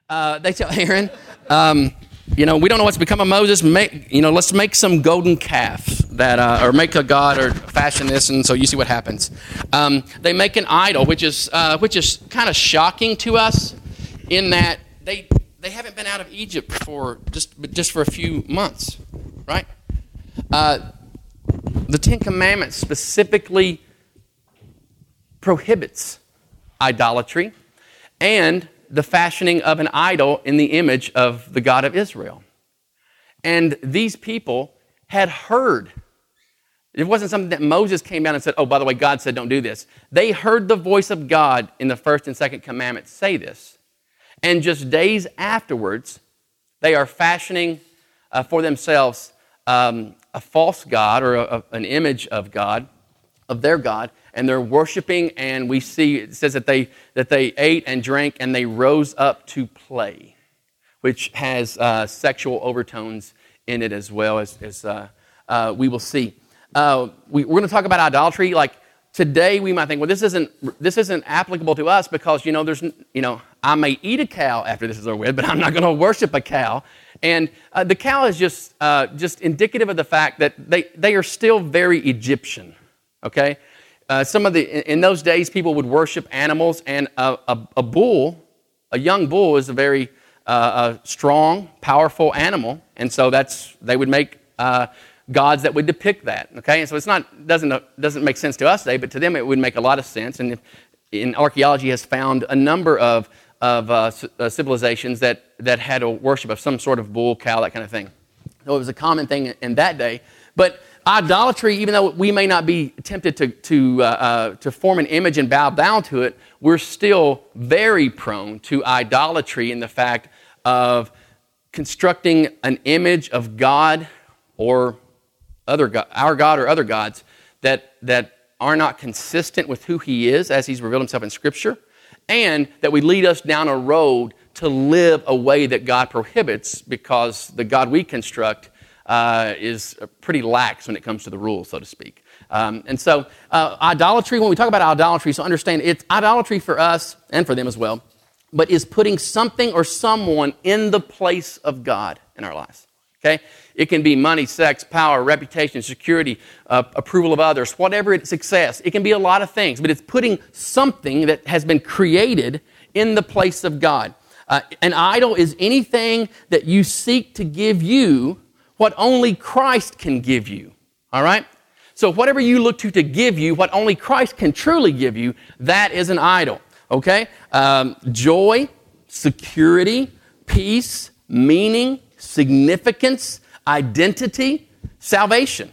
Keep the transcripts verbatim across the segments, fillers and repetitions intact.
Uh, they tell Aaron, um, you know, we don't know what's become of Moses. Make, you know, let's make some golden calves that, uh, or make a god or fashion this, and so you see what happens. Um, they make an idol, which is uh, which is kind of shocking to us, in that they they haven't been out of Egypt for just just for a few months, right? Uh, the Ten Commandments specifically prohibits idolatry and the fashioning of an idol in the image of the God of Israel. And these people had heard. It wasn't something that Moses came down and said, oh, by the way, God said don't do this. They heard the voice of God in the first and second commandment say this. And just days afterwards, they are fashioning uh, for themselves um, a false god, or a, a, an image of God, of their God, and they're worshiping, and we see, it says that they that they ate and drank, and they rose up to play, which has uh, sexual overtones in it as well, as, as uh, uh, we will see. Uh, we, we're going to talk about idolatry. Like today, we might think, well, this isn't this isn't applicable to us because you know there's you know I may eat a cow after this is over with, but I'm not going to worship a cow. And uh, the cow is just uh, just indicative of the fact that they they are still very Egyptian. Okay. Uh, some of the in those days, people would worship animals, and a, a, a bull, a young bull, is a very uh, a strong, powerful animal, and so that's they would make uh, gods that would depict that. Okay, and so it's not doesn't doesn't make sense to us today, but to them it would make a lot of sense. And if, in archaeology has found a number of of uh, uh, civilizations that that had a worship of some sort of bull, cow, that kind of thing. So it was a common thing in that day, but idolatry, even though we may not be tempted to to uh, uh, to form an image and bow down to it, we're still very prone to idolatry in the fact of constructing an image of God or other God, our God or other gods that that are not consistent with who He is as He's revealed Himself in Scripture, and that would lead us down a road to live a way that God prohibits, because the God we construct Uh, is pretty lax when it comes to the rules, so to speak. Um, and so uh, idolatry, when we talk about idolatry, so understand it's idolatry for us and for them as well, but is putting something or someone in the place of God in our lives. Okay? It can be money, sex, power, reputation, security, uh, approval of others, whatever it's success. It can be a lot of things, but it's putting something that has been created in the place of God. Uh, an idol is anything that you seek to give you what only Christ can give you, all right? So whatever you look to to give you, what only Christ can truly give you, that is an idol, okay? Um, joy, security, peace, meaning, significance, identity, salvation.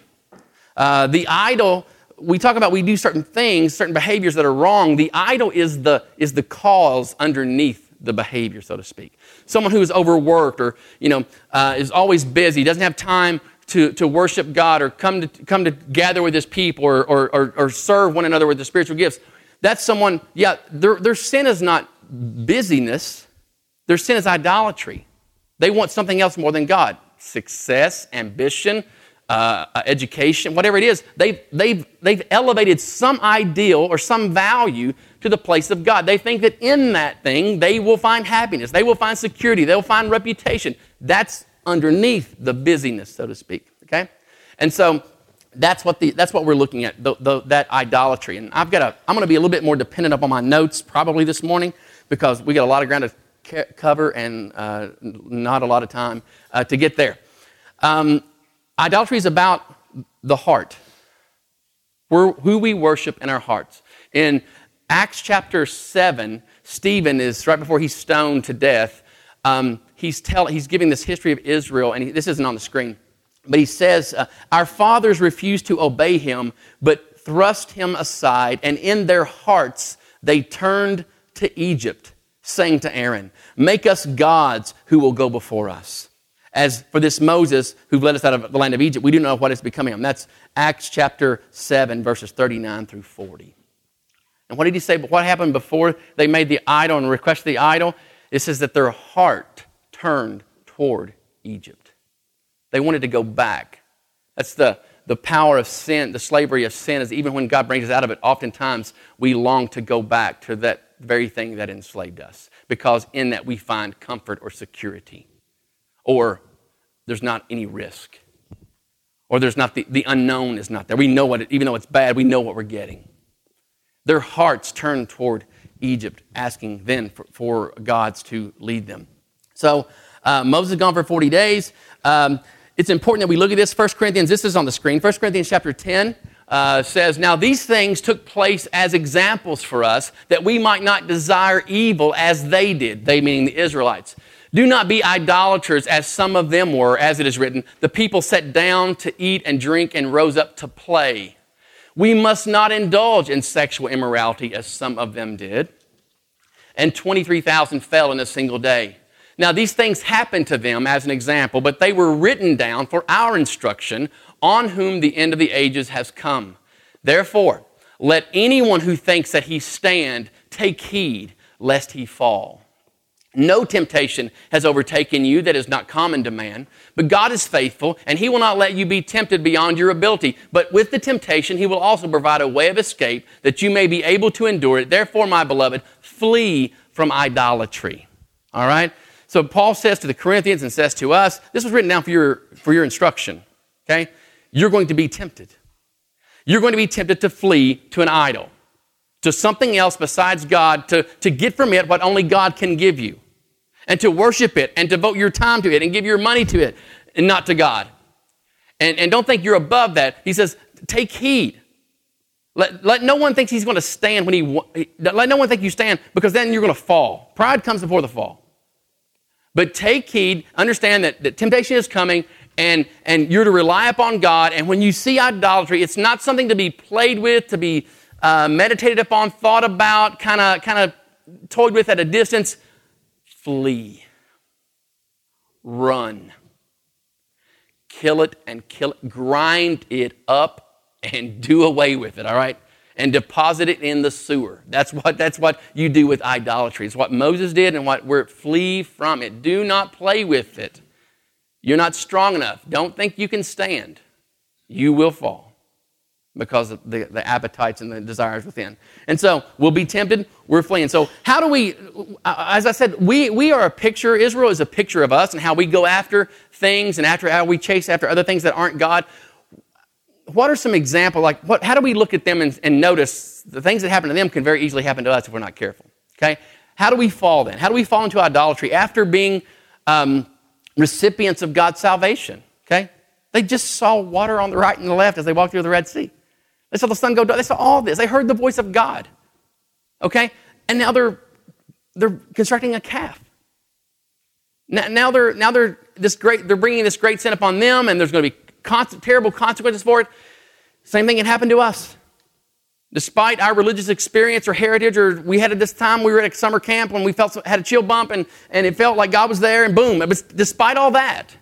Uh, the idol, we talk about we do certain things, certain behaviors that are wrong. The idol is the is the cause underneath the behavior, so to speak. Someone who is overworked, or you know uh, is always busy, doesn't have time to, to worship God, or come to come to gather with His people, or, or or or serve one another with the spiritual gifts. That's someone. Yeah, their their sin is not busyness. Their sin is idolatry. They want something else more than God. Success, ambition, uh, education, whatever it is. They've they've they've elevated some ideal or some value to the place of God. They think that in that thing they will find happiness, they will find security, they'll find reputation. That's underneath the busyness, so to speak. Okay, and so that's what the that's what we're looking at. The, the, that idolatry. And I've got a. I'm going to be a little bit more dependent upon my notes probably this morning, because we got a lot of ground to ca- cover and uh, not a lot of time uh, to get there. Um, idolatry is about the heart. We're who we worship in our hearts. In Acts chapter seven, Stephen is, right before he's stoned to death, um, he's tell, he's giving this history of Israel, and he, this isn't on the screen, but he says, uh, our fathers refused to obey him, but thrust him aside, and in their hearts they turned to Egypt, saying to Aaron, make us gods who will go before us. As for this Moses, who led us out of the land of Egypt, we do not know what is becoming of him. That's Acts chapter seven, verses thirty-nine through forty. And what did he say? But what happened before they made the idol and requested the idol? It says that their heart turned toward Egypt. They wanted to go back. That's the, the power of sin, the slavery of sin, is even when God brings us out of it, oftentimes we long to go back to that very thing that enslaved us. because in that we find comfort or security, or there's not any risk, or there's not the, the unknown is not there. We know what it, even though it's bad, we know what we're getting. Their hearts turned toward Egypt, asking then for, for gods to lead them. So uh, Moses is gone for forty days. Um, it's important that we look at this. First Corinthians, this is on the screen. First Corinthians chapter ten uh, says, "Now these things took place as examples for us, that we might not desire evil as they did," they meaning the Israelites. "Do not be idolaters as some of them were, as it is written, the people sat down to eat and drink and rose up to play. We must not indulge in sexual immorality as some of them did. And twenty-three thousand fell in a single day. Now these things happened to them as an example, but they were written down for our instruction, on whom the end of the ages has come. Therefore, let anyone who thinks that he stand take heed lest he fall. No temptation has overtaken you that is not common to man, but God is faithful, and he will not let you be tempted beyond your ability. But with the temptation, he will also provide a way of escape, that you may be able to endure it. Therefore, my beloved, flee from idolatry." All right? So Paul says to the Corinthians and says to us, this was written down for your, for your instruction, okay? You're going to be tempted. You're going to be tempted to flee to an idol, to something else besides God, to, to get from it what only God can give you, and to worship it, and devote your time to it, and give your money to it, and not to God. And, and don't think you're above that. He says, take heed. Let, let no one think he's going to stand when he, let no one think you stand, because then you're going to fall. Pride comes before the fall. But take heed, understand that, that temptation is coming, and, and you're to rely upon God. And when you see idolatry, it's not something to be played with, to be uh, meditated upon, thought about, kind of kind of toyed with at a distance. Flee. Run. Kill it and kill it. Grind it up and do away with it, all right? And deposit it in the sewer. That's what, that's what you do with idolatry. It's what Moses did, and what we're flee from it. Do not play with it. You're not strong enough. Don't think you can stand. You will fall because of the, the appetites and the desires within. And so we'll be tempted, we're fleeing. So how do we, as I said, we, we are a picture, Israel is a picture of us and how we go after things and after how we chase after other things that aren't God. What are some examples, like what? How do we look at them and, and notice the things that happen to them can very easily happen to us if we're not careful, okay? How do we fall then? How do we fall into idolatry after being um, recipients of God's salvation, okay? They just saw water on the right and the left as they walked through the Red Sea. They saw the sun go down. They saw all this. They heard the voice of God, okay? And now they're they're constructing a calf. Now, now they're now they're this great. They're bringing this great sin upon them, and there's going to be Con- terrible consequences for it. Same thing can happen to us. Despite our religious experience or heritage, or we had at this time, we were at a summer camp when we felt had a chill bump and, and it felt like God was there, and boom. It was, despite all that,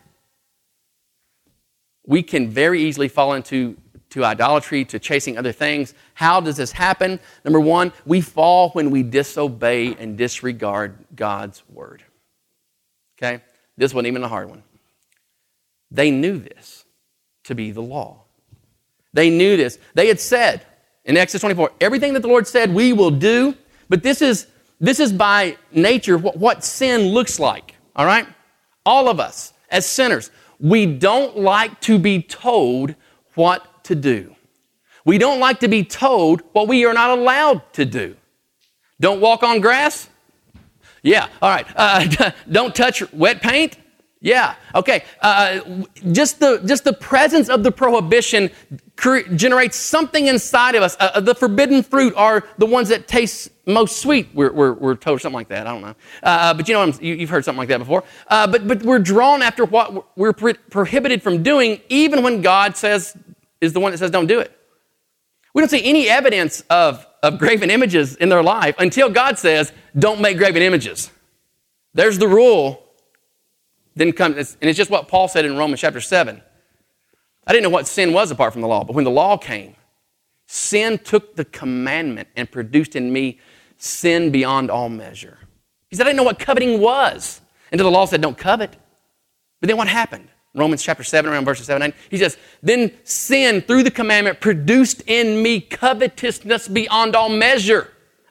we can very easily fall into to idolatry, to chasing other things. How does this happen? Number one, we fall when we disobey and disregard God's word. Okay? This wasn't even a hard one. They knew this to be the law. They knew this. They had said in Exodus twenty-four, everything that the Lord said we will do, but this is this is by nature what, what sin looks like, all right? All of us as sinners, we don't like to be told what to do. We don't like to be told what we are not allowed to do. Don't walk on grass? Yeah, all right. Uh, don't touch wet paint? Yeah, okay. Uh, just the just the presence of the prohibition cre- generates something inside of us. Uh, the forbidden fruit are the ones that taste most sweet. We're we're, we're told something like that. I don't know, uh, but you know, you, you've heard something like that before. Uh, but but we're drawn after what we're pro- prohibited from doing, even when God says is the one that says don't do it. We don't see any evidence of of graven images in their life until God says don't make graven images. There's the rule. Then comes, and it's just what Paul said in Romans chapter seven. I didn't know what sin was apart from the law, but when the law came, sin took the commandment and produced in me sin beyond all measure. He said, I didn't know what coveting was until the law said, don't covet. But then what happened? Romans chapter seven, around verses seven, nine, he says, then sin through the commandment produced in me covetousness beyond all measure.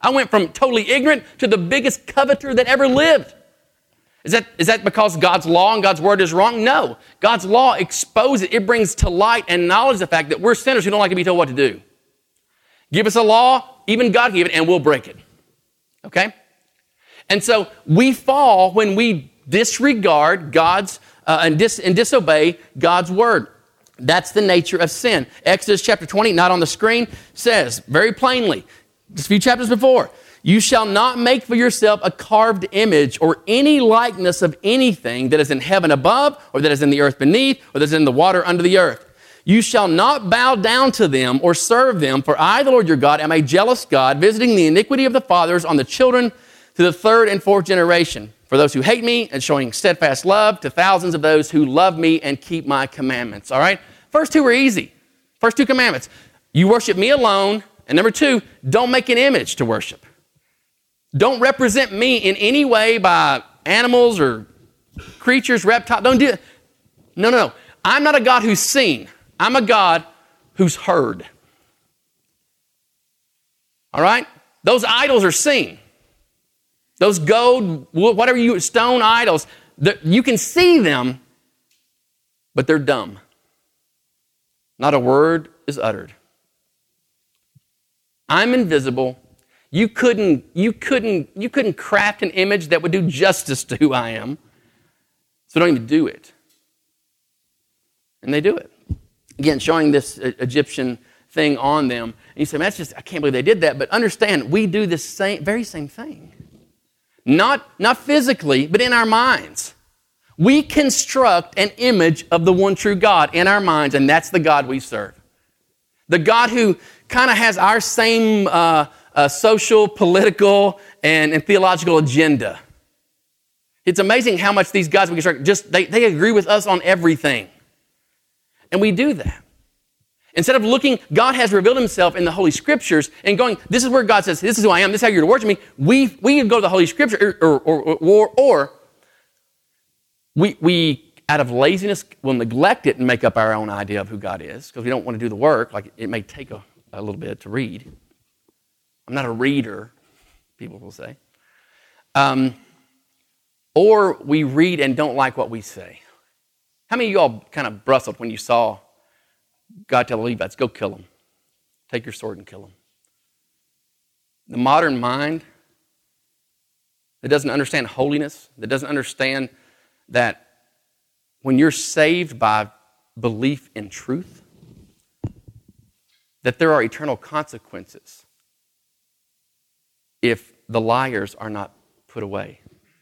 I went from totally ignorant to the biggest coveter that ever lived. Is that, is that because God's law and God's word is wrong? No. God's law exposes it. It brings to light and knowledge the fact that we're sinners who don't like to be told what to do. Give us a law, even God gave it, and we'll break it. Okay? And so we fall when we disregard God's, uh, and, dis, and disobey God's word. That's the nature of sin. Exodus chapter twenty, not on the screen, says very plainly, just a few chapters before, you shall not make for yourself a carved image or any likeness of anything that is in heaven above, or that is in the earth beneath, or that is in the water under the earth. You shall not bow down to them or serve them, for I, the Lord your God, am a jealous God, visiting the iniquity of the fathers on the children to the third and fourth generation, for those who hate me, and showing steadfast love to thousands of those who love me and keep my commandments. All right? First two are easy. First two commandments. You worship me alone. And number two, don't make an image to worship. Don't represent me in any way by animals or creatures, reptiles. Don't do it. No, no, no. I'm not a God who's seen. I'm a God who's heard. All right? Those idols are seen. Those gold, whatever you, stone idols, you can see them, but they're dumb. Not a word is uttered. I'm invisible. You couldn't, you couldn't, you couldn't craft an image that would do justice to who I am. So don't even do it. And they do it. Again, showing this Egyptian thing on them. And you say, man, that's just, I can't believe they did that. But understand, we do the same, very same thing. Not, not physically, but in our minds. We construct an image of the one true God in our minds, and that's the God we serve. The God who kind of has our same uh, uh, social, political, and, and theological agenda. It's amazing how much these gods we construct, just they, they agree with us on everything. And we do that. Instead of looking, God has revealed himself in the Holy Scriptures and going, this is where God says, this is who I am, this is how you're to worship me. We, we go to the Holy Scripture, or, or, or, or, or we, we, out of laziness, will neglect it and make up our own idea of who God is, because we don't want to do the work. Like, it may take a, a little bit to read. I'm not a reader, people will say. Um, or we read and don't like what we say. How many of you all kind of bristled when you saw God tell the Levites, go kill him. Take your sword and kill him. The modern mind that doesn't understand holiness, that doesn't understand that when you're saved by belief in truth, that there are eternal consequences if the liars are not put away.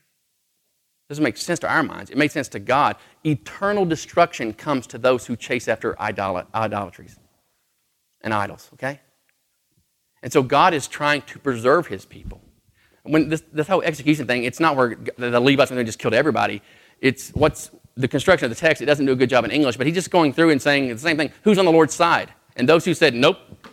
It doesn't make sense to our minds. It makes sense to God. Eternal destruction comes to those who chase after idol- idolatries and idols, okay? And so God is trying to preserve his people. When this, this whole execution thing, it's not where the Levites just killed everybody. It's what's the construction of the text. It doesn't do a good job in English, but he's just going through and saying the same thing. Who's on the Lord's side? And those who said, nope,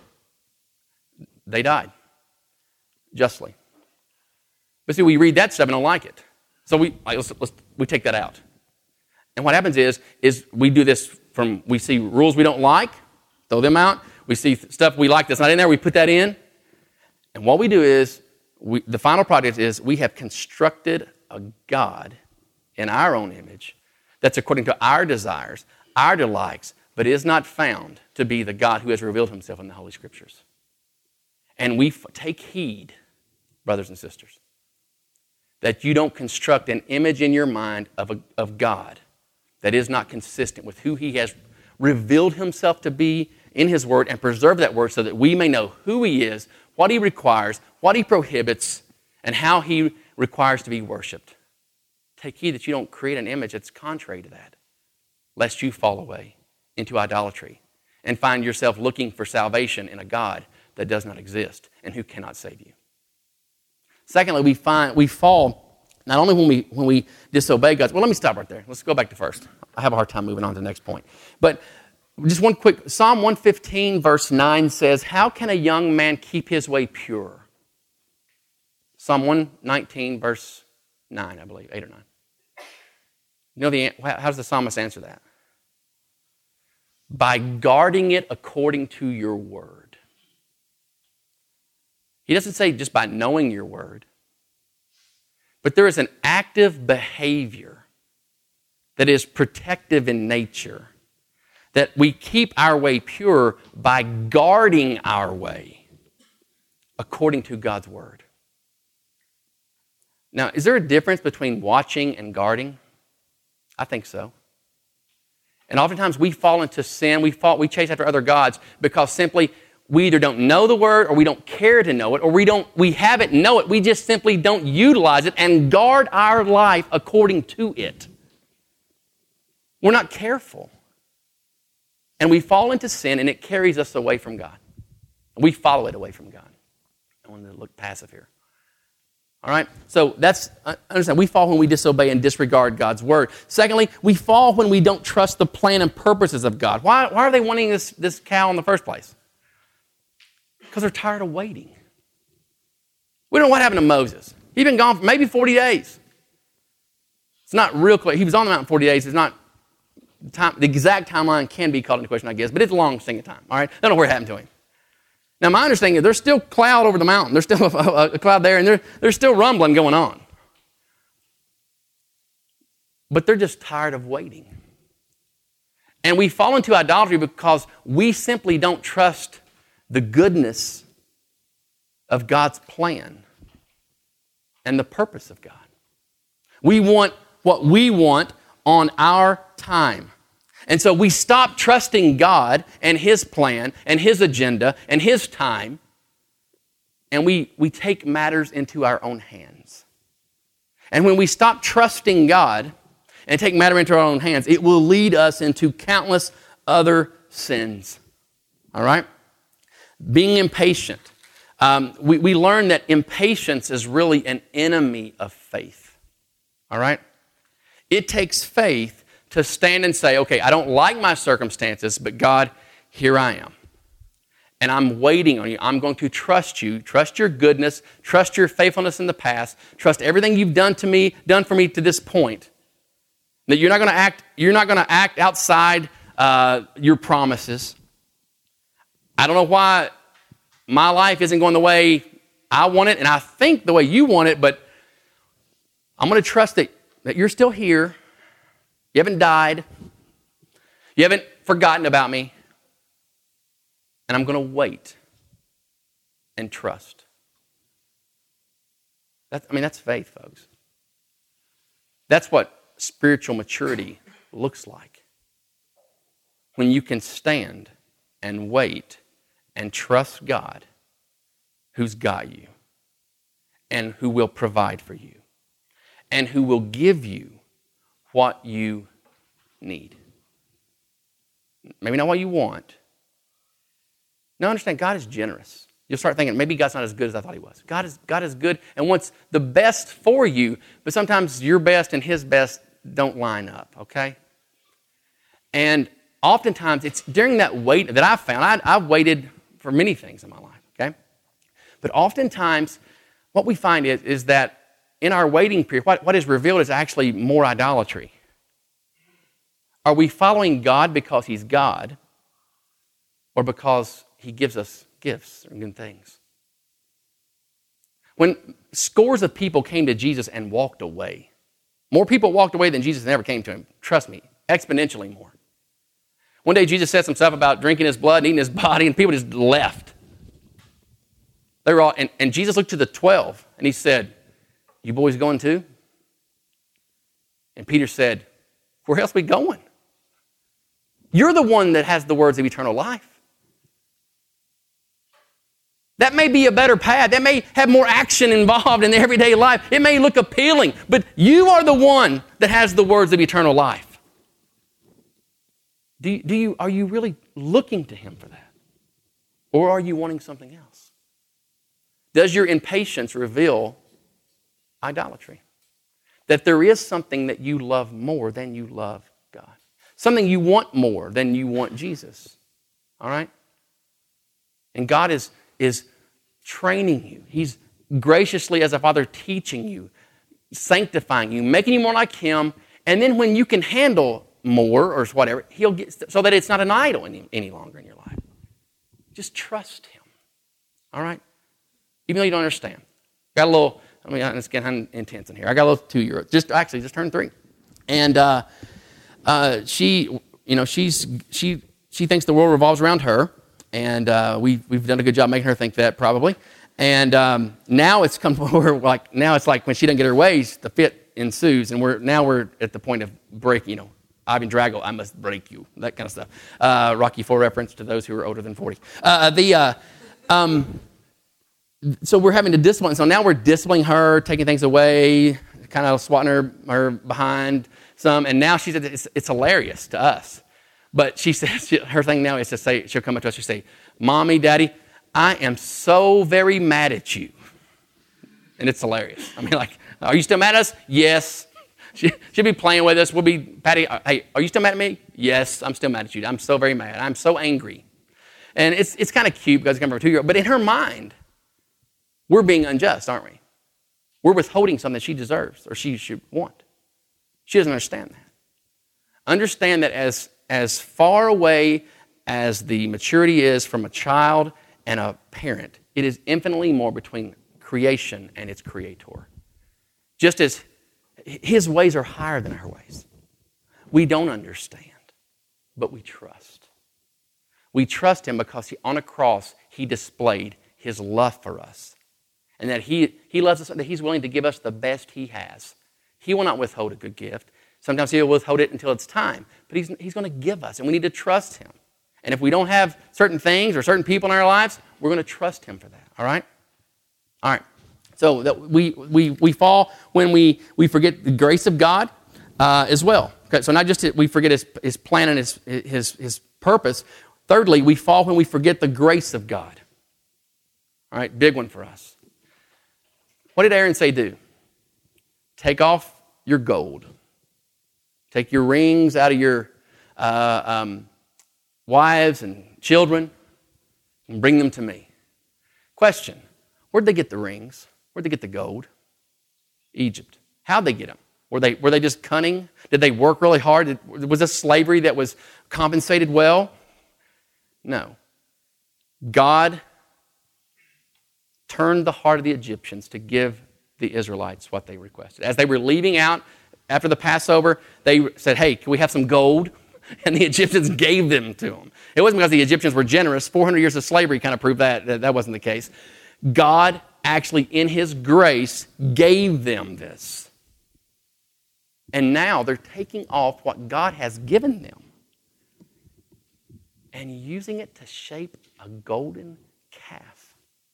they died justly. But see, we read that stuff and don't like it. So we let's, let's, we take that out. And what happens is, is we do this from, we see rules we don't like, throw them out. We see stuff we like that's not in there, we put that in. And what we do is, we, the final product is we have constructed a God in our own image that's according to our desires, our delights, but is not found to be the God who has revealed himself in the Holy Scriptures. And we f- take heed, brothers and sisters, that you don't construct an image in your mind of, a, of God that is not consistent with who he has revealed himself to be in his word, and preserve that word so that we may know who he is, what he requires, what he prohibits, and how he requires to be worshiped. Take heed that you don't create an image that's contrary to that, lest you fall away into idolatry and find yourself looking for salvation in a God that does not exist and who cannot save you. Secondly, we find we fall not only when we when we disobey God's. Well, let me stop right there. Let's go back to first. I have a hard time moving on to the next point. But just one quick, Psalm one fifteen verse nine says, how can a young man keep his way pure? Psalm one nineteen verse nine, I believe, eight or nine. You know, the, how does the psalmist answer that? By guarding it according to your word. He doesn't say just by knowing your word. But there is an active behavior that is protective in nature, that we keep our way pure by guarding our way according to God's word. Now, is there a difference between watching and guarding? I think so. And oftentimes we fall into sin, we fall, we chase after other gods because simply we either don't know the word or we don't care to know it, or we don't we have it, know it, we just simply don't utilize it and guard our life according to it. We're not careful. And we fall into sin and it carries us away from God. We follow it away from God. I wanted to look passive here. All right? So that's, understand, we fall when we disobey and disregard God's word. Secondly, we fall when we don't trust the plan and purposes of God. Why, why are they wanting this, this cow in the first place? Because they're tired of waiting. We don't know what happened to Moses. He'd been gone for maybe forty days. It's not real clear. He was on the mountain forty days. It's not, time, the exact timeline can be called into question, I guess, but it's a long thing of time. All right? I don't know what happened to him. Now, my understanding is there's still cloud over the mountain. There's still a, a cloud there, and there, there's still rumbling going on. But they're just tired of waiting. And we fall into idolatry because we simply don't trust the goodness of God's plan and the purpose of God. We want what we want on our time. And so we stop trusting God and His plan and His agenda and His time, and we, we take matters into our own hands. And when we stop trusting God and take matter into our own hands, it will lead us into countless other sins. All right? Being impatient. Um, we, we learn that impatience is really an enemy of faith. All right? It takes faith to stand and say, okay, I don't like my circumstances, but God, here I am. And I'm waiting on you. I'm going to trust you, trust your goodness, trust your faithfulness in the past, trust everything you've done to me, done for me to this point. That you're not going to act, you're not going to act outside uh, your promises. I don't know why my life isn't going the way I want it, and I think the way you want it, but I'm going to trust that, that you're still here. You haven't died. You haven't forgotten about me. And I'm going to wait and trust. That's, I mean, that's faith, folks. That's what spiritual maturity looks like. When you can stand and wait and trust God, who's got you and who will provide for you and who will give you what you need. Maybe not what you want. Now understand, God is generous. You'll start thinking, maybe God's not as good as I thought He was. God is, God is good and wants the best for you, but sometimes your best and His best don't line up, okay? And oftentimes, it's during that wait that I've found, I, I've waited for many things in my life, okay? But oftentimes, what we find is, is that in our waiting period, what, what is revealed is actually more idolatry. Are we following God because He's God or because He gives us gifts and good things? When scores of people came to Jesus and walked away, more people walked away than Jesus ever came to Him. Trust me, exponentially more. One day Jesus said some stuff about drinking His blood and eating His body, and people just left. They were all, and, and Jesus looked to the twelve and He said, "You boys going too?" And Peter said, "Where else are we going? You're the one that has the words of eternal life. That may be a better path. That may have more action involved in the everyday life. It may look appealing, but you are the one that has the words of eternal life." Do you, do you, are you really looking to Him for that? Or are you wanting something else? Does your impatience reveal idolatry? That there is something that you love more than you love God. Something you want more than you want Jesus. All right? And God is, is training you. He's graciously, as a father, teaching you, sanctifying you, making you more like Him. And then when you can handle more or whatever, He'll get, so that it's not an idol any, any longer in your life. Just trust Him. All right? even though you don't understand. Got a little, I mean, it's getting intense in here. I got a little two-year-old, just actually just turned three. And uh, uh, she, you know, she's she she thinks the world revolves around her, and uh, we we've done a good job making her think that probably. And um, now it's come to where like now it's like when she doesn't get her ways, the fit ensues, and we're now we're at the point of break. You know, Ivan Drago, I must break you, that kind of stuff. Uh, Rocky Four reference to those who are older than forty. Uh, the uh, um, so we're having to discipline. So now we're disciplining her, taking things away, kind of swatting her her behind some, and now she's it's, it's hilarious to us. But she says she, her thing now is to say she'll come up to us and say, "Mommy, Daddy, I am so very mad at you," and it's hilarious. I mean, like, are you still mad at us? Yes. She, she'll be playing with us. We'll be, Patty, hey, are you still mad at me? Yes, I'm still mad at you. I'm so very mad. I'm so angry. And it's it's kind of cute because it comes from a two-year-old. But in her mind, we're being unjust, aren't we? We're withholding something that she deserves or she should want. She doesn't understand that. Understand that as, as far away as the maturity is from a child and a parent, it is infinitely more between creation and its creator. Just as his ways are higher than our ways. We don't understand, but we trust. We trust him because he, on a cross, he displayed his love for us. And that he, he loves us, that he's willing to give us the best he has. He will not withhold a good gift. Sometimes he'll withhold it until it's time. But he's, he's going to give us, and we need to trust him. And if we don't have certain things or certain people in our lives, we're going to trust him for that. All right? All right. So that we we we fall when we, we forget the grace of God uh, as well. Okay, so not just we forget his, his plan and his, his, his purpose. Thirdly, we fall when we forget the grace of God. All right, big one for us. What did Aaron say do? Take off your gold. Take your rings out of your uh, um, wives and children and bring them to me. Question, where'd they get the rings? Where'd they get the gold? Egypt. How'd they get them? Were they, were they just cunning? Did they work really hard? Did, was this slavery that was compensated well? No. God turned the heart of the Egyptians to give the Israelites what they requested. As they were leaving out after the Passover, they said, hey, can we have some gold? And the Egyptians gave them to them. It wasn't because the Egyptians were generous. four hundred years of slavery kind of proved that. That, that wasn't the case. God actually, in his grace, gave them this. And now they're taking off what God has given them and using it to shape a golden calf.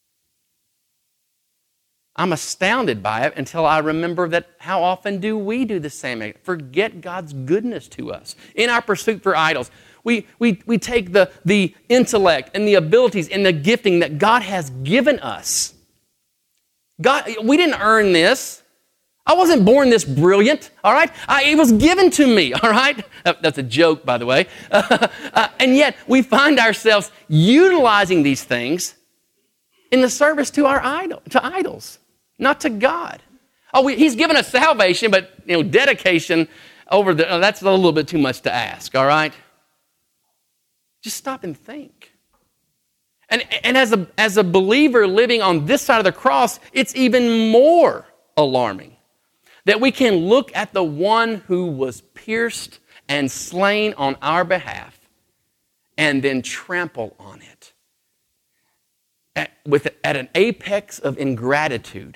I'm astounded by it until I remember that how often do we do the same? Forget God's goodness to us in our pursuit for idols. We, we, we take the, the intellect and the abilities and the gifting that God has given us. God, we didn't earn this. I wasn't born this brilliant, all right? I, it was given to me, all right? That's a joke, by the way. Uh, uh, and yet, we find ourselves utilizing these things in the service to our idol, to idols, not to God. Oh, we, he's given us salvation, but you know, dedication over the, oh, that's a little bit too much to ask, all right? Just stop and think. And, and as a, as a believer living on this side of the cross, it's even more alarming that we can look at the one who was pierced and slain on our behalf and then trample on it at, with, at an apex of ingratitude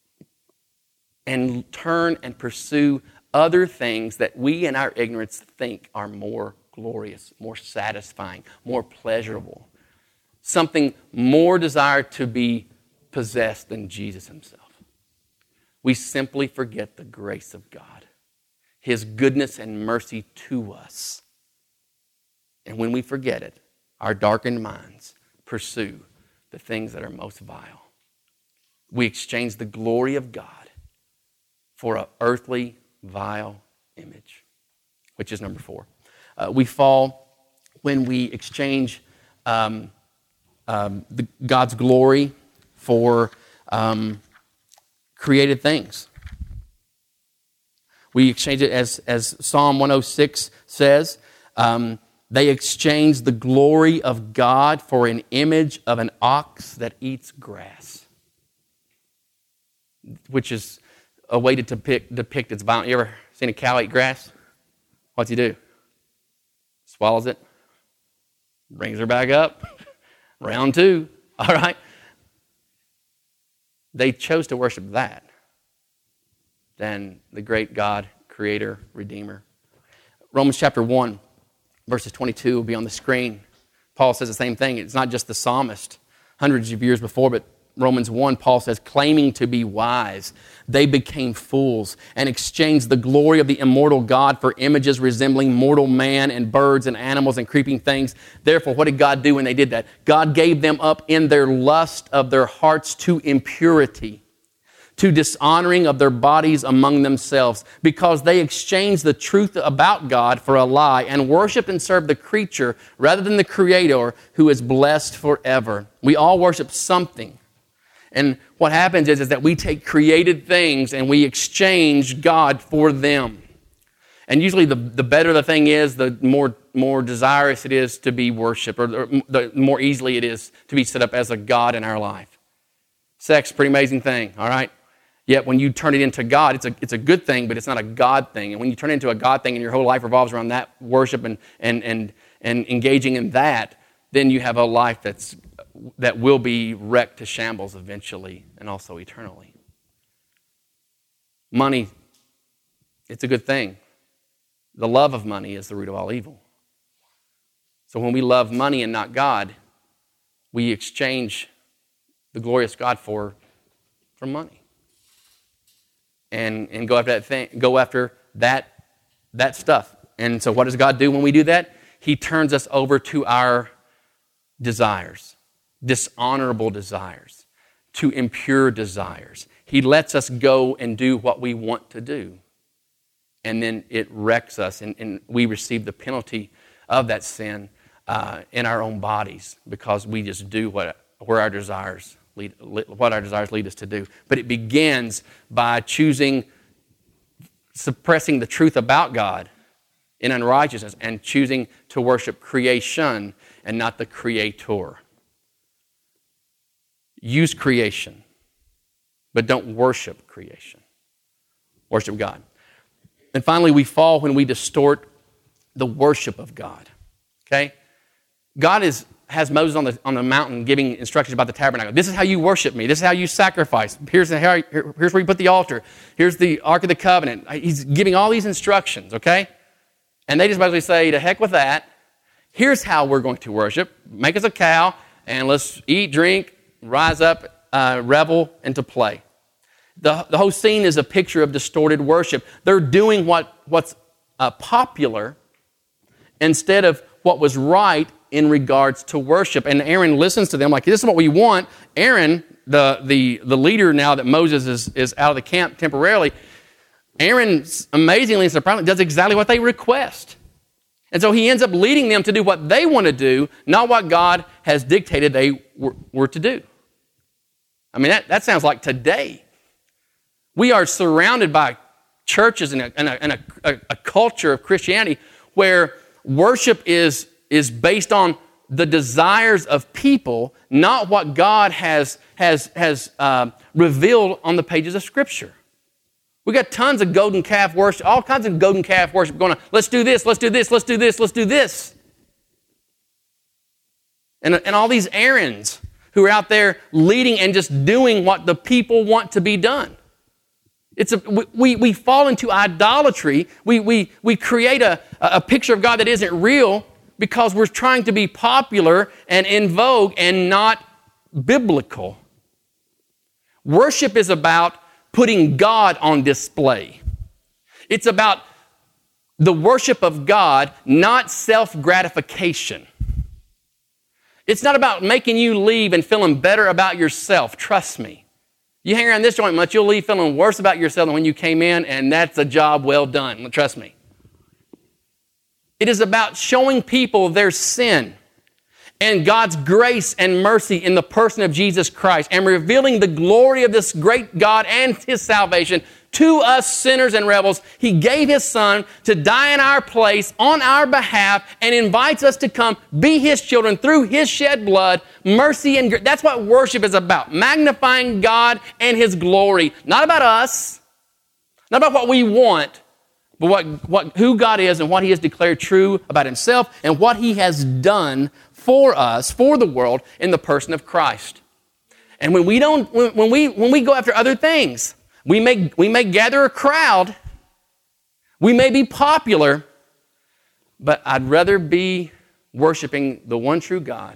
and turn and pursue other things that we in our ignorance think are more glorious, more satisfying, more pleasurable. Something more desired to be possessed than Jesus himself. We simply forget the grace of God, his goodness and mercy to us. And when we forget it, our darkened minds pursue the things that are most vile. We exchange the glory of God for an earthly, vile image, which is number four. Uh, we fall when we exchange um, um, the, God's glory for um, created things. We exchange it as, as Psalm one oh six says, um, they exchange the glory of God for an image of an ox that eats grass. which is a way to depict, depict its violence. You ever seen a cow eat grass? What's he do? Swallows it, brings her back up. Round two, all right? They chose to worship that than the great God, Creator, Redeemer. Romans chapter one, verses twenty-two will be on the screen. Paul says the same thing. It's not just the psalmist hundreds of years before, but Romans one, Paul says, claiming to be wise, they became fools and exchanged the glory of the immortal God for images resembling mortal man and birds and animals and creeping things. Therefore, what did God do when they did that? God gave them up in their lust of their hearts to impurity, to dishonoring of their bodies among themselves, because they exchanged the truth about God for a lie and worshiped and served the creature rather than the Creator, who is blessed forever. We all worship something. And what happens is, is that we take created things and we exchange God for them. And usually the, the better the thing is, the more, more desirous it is to be worshipped, or the more easily it is to be set up as a God in our life. Sex, pretty amazing thing, all right? Yet when you turn it into God, it's a, it's a good thing, but it's not a God thing. And when you turn it into a God thing and your whole life revolves around that worship and, and, and, and engaging in that, then you have a life that's that will be wrecked to shambles eventually and also eternally. Money, it's a good thing. The love of money is the root of all evil. So when we love money and not God, we exchange the glorious God for, for money. And, and go after that thing, go after that, that stuff. And so what does God do when we do that? He turns us over to our desires. Dishonorable desires, to impure desires. He lets us go and do what we want to do. And then it wrecks us, and, and we receive the penalty of that sin uh, in our own bodies, because we just do what where our desires lead, what our desires lead us to do. But it begins by choosing, suppressing the truth about God in unrighteousness, and choosing to worship creation and not the Creator. Use creation, but don't worship creation. Worship God. And finally, we fall when we distort the worship of God. Okay? God is, has Moses on the, on the mountain giving instructions about the tabernacle. This is how you worship me. This is how you sacrifice. Here's, the, here, here's where you put the altar. Here's the Ark of the Covenant. He's giving all these instructions, okay? And they just basically say, to heck with that. Here's how we're going to worship. Make us a cow, and let's eat, drink, rise up, uh, revel, and to play. The, the whole scene is a picture of distorted worship. They're doing what, what's uh, popular instead of what was right in regards to worship. And Aaron listens to them like, this is what we want. Aaron, the, the, the leader now that Moses is, is out of the camp temporarily, Aaron, amazingly and surprisingly, does exactly what they request. And so he ends up leading them to do what they want to do, not what God has dictated they were, were to do. I mean, that, that sounds like today. We are surrounded by churches and a, and a, and a, a culture of Christianity where worship is, is based on the desires of people, not what God has, has, has uh, revealed on the pages of Scripture. We got tons of golden calf worship, all kinds of golden calf worship going on. Let's do this, let's do this, let's do this, let's do this. And, and all these errands who are out there leading and just doing what the people want to be done. It's a, we, we fall into idolatry. We, we, we create a, a picture of God that isn't real because we're trying to be popular and in vogue and not biblical. Worship is about putting God on display. It's about the worship of God, not self-gratification. It's not about making you leave and feeling better about yourself. Trust me. You hang around this joint much, you'll leave feeling worse about yourself than when you came in, and that's a job well done. Trust me. It is about showing people their sin and God's grace and mercy in the person of Jesus Christ and revealing the glory of this great God and His salvation to us sinners and rebels. He gave His Son to die in our place on our behalf and invites us to come be His children through His shed blood, mercy and grace. That's what worship is about, magnifying God and His glory. Not about us, not about what we want, but what, what, who God is and what He has declared true about Himself and what He has done for us, for the world, in the person of Christ. And when we don't, when we when we go after other things, we may we may gather a crowd, we may be popular, but I'd rather be worshiping the one true God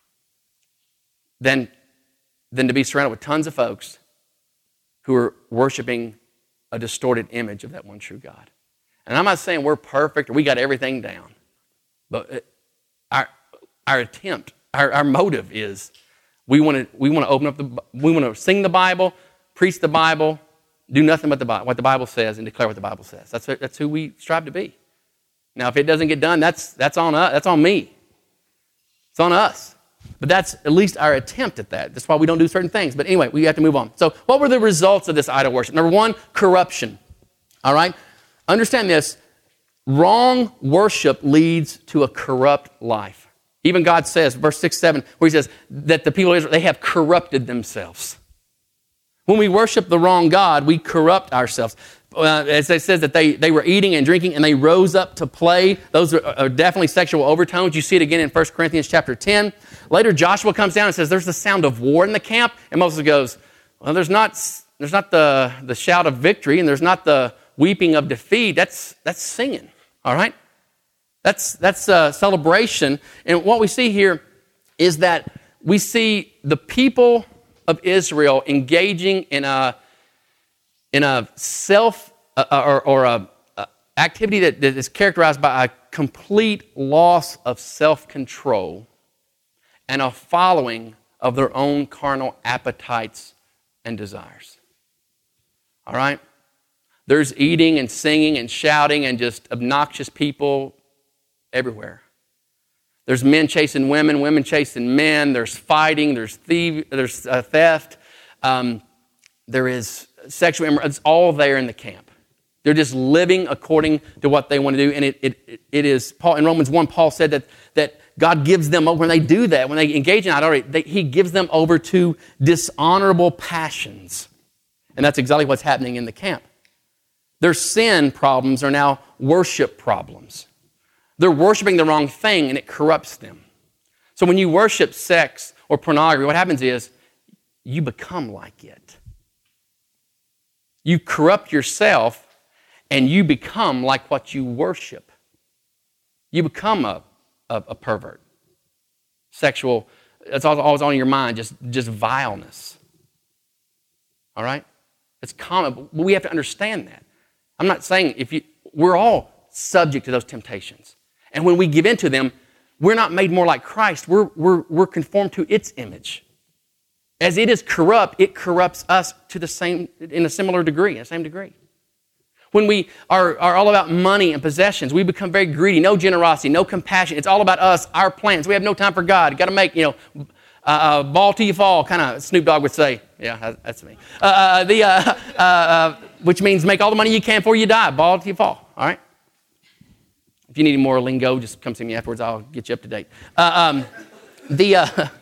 than, than to be surrounded with tons of folks who are worshiping a distorted image of that one true God. And I'm not saying we're perfect or we got everything down, but our our attempt, our, our motive is we want to we want to open up the we want to sing the Bible, preach the Bible, do nothing but the Bible, what the Bible says, and declare what the Bible says. That's that's who we strive to be. Now, if it doesn't get done, that's that's on us. That's on me. It's on us. But that's at least our attempt at that. That's why we don't do certain things. But anyway, we have to move on. So, what were the results of this idol worship? Number one, corruption. All right, understand this: wrong worship leads to a corrupt life. Even God says, verse six, seven, where He says that the people of Israel, they have corrupted themselves. When we worship the wrong God, we corrupt ourselves. Uh, as it says that they, they were eating and drinking and they rose up to play. Those are, are definitely sexual overtones. You see it again in First Corinthians chapter ten. Later, Joshua comes down and says, there's the sound of war in the camp. And Moses goes, well, there's not, there's not the, the shout of victory and there's not the weeping of defeat. That's, that's singing, all right? That's that's a celebration. And what we see here is that we see the people of Israel engaging in a in a self uh, or, or a, a activity that, that is characterized by a complete loss of self-control and a following of their own carnal appetites and desires. All right? There's eating and singing and shouting and just obnoxious people everywhere. There's men chasing women, women chasing men. There's fighting. There's thief. There's uh, theft. Um, there is sexual immorality. It's all there in the camp. They're just living according to what they want to do. And it it it is Paul in Romans one. Paul said that that God gives them over when they do that, when they engage in idolatry. They, he gives them over to dishonorable passions, and that's exactly what's happening in the camp. Their sin problems are now worship problems. They're worshiping the wrong thing, and it corrupts them. So when you worship sex or pornography, what happens is you become like it. You corrupt yourself, and you become like what you worship. You become a, a, a pervert. Sexual, that's always on your mind, just, just vileness. All right? It's common, but we have to understand that. I'm not saying if you, we're all subject to those temptations. And when we give in to them, we're not made more like Christ. We're, we're, we're conformed to its image. As it is corrupt, it corrupts us to the same, in a similar degree, in the same degree. When we are, are all about money and possessions, we become very greedy, no generosity, no compassion. It's all about us, our plans. We have no time for God. Got to make, you know, uh, uh, ball till you fall, kind of Snoop Dogg would say. Yeah, that's me. Uh, uh, the, uh, uh, uh, which means make all the money you can before you die, ball till you fall, all right? If you need more lingo, just come see me afterwards. I'll get you up to date. Uh, um, the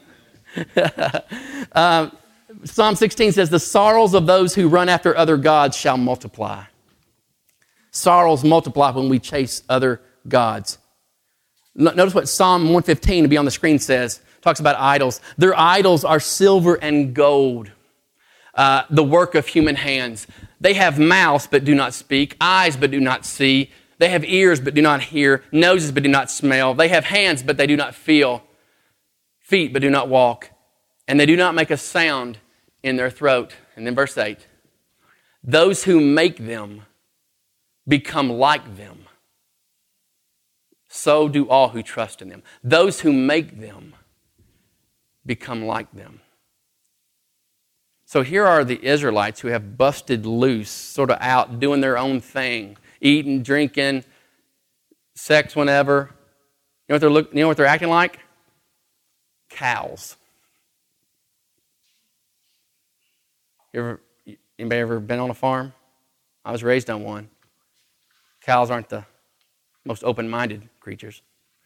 uh, uh, Psalm sixteen says, the sorrows of those who run after other gods shall multiply. Sorrows multiply when we chase other gods. Notice what Psalm one fifteen, to be on the screen, says. Talks about idols. Their idols are silver and gold, uh, the work of human hands. They have mouths but do not speak, eyes but do not see. They have ears but do not hear, noses but do not smell. They have hands but they do not feel, feet but do not walk, and they do not make a sound in their throat. And then verse eight, those who make them become like them. So do all who trust in them. Those who make them become like them. So here are the Israelites who have busted loose, sort of out, doing their own thing, eating, drinking, sex whenever. You know what they're look, you know what they're acting like? Cows. You ever, anybody ever been on a farm? I was raised on one. Cows aren't the most open-minded creatures.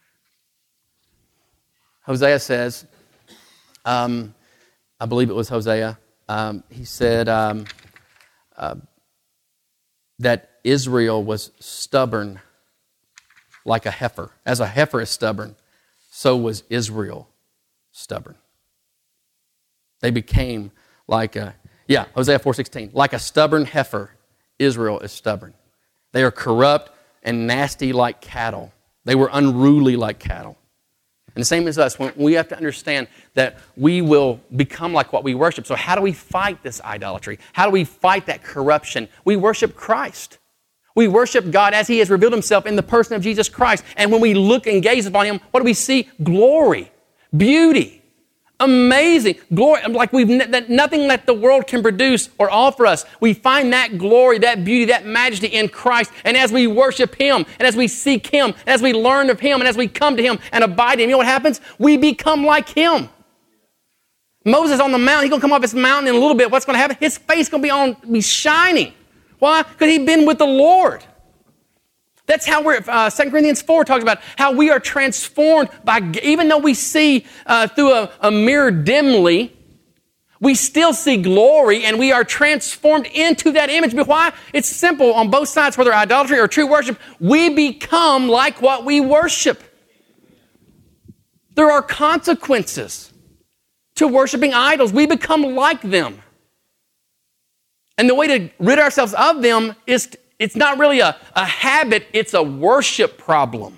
Hosea says, um, I believe it was Hosea, um, he said um, uh, that Israel was stubborn like a heifer. As a heifer is stubborn, so was Israel stubborn. They became like a, yeah, Hosea four sixteen, like a stubborn heifer, Israel is stubborn. They are corrupt and nasty like cattle. They were unruly like cattle. And the same as us, when we have to understand that we will become like what we worship. So how do we fight this idolatry? How do we fight that corruption? We worship Christ. We worship God as He has revealed Himself in the person of Jesus Christ. And when we look and gaze upon Him, what do we see? Glory, beauty, amazing glory, like we've that nothing that the world can produce or offer us. We find that glory, that beauty, that majesty in Christ. And as we worship Him, and as we seek Him, and as we learn of Him, and as we come to Him and abide in Him, you know what happens? We become like Him. Moses on the mountain, he's going to come off this mountain in a little bit. What's going to happen? His face is going to be on, be shining. Why? Because he'd been with the Lord. That's how we're, uh, Second Corinthians four talks about how we are transformed by, even though we see uh, through a, a mirror dimly, we still see glory and we are transformed into that image. But why? It's simple on both sides, whether idolatry or true worship, we become like what we worship. There are consequences to worshiping idols. We become like them. And the way to rid ourselves of them is, to, it's not really a, a habit, it's a worship problem.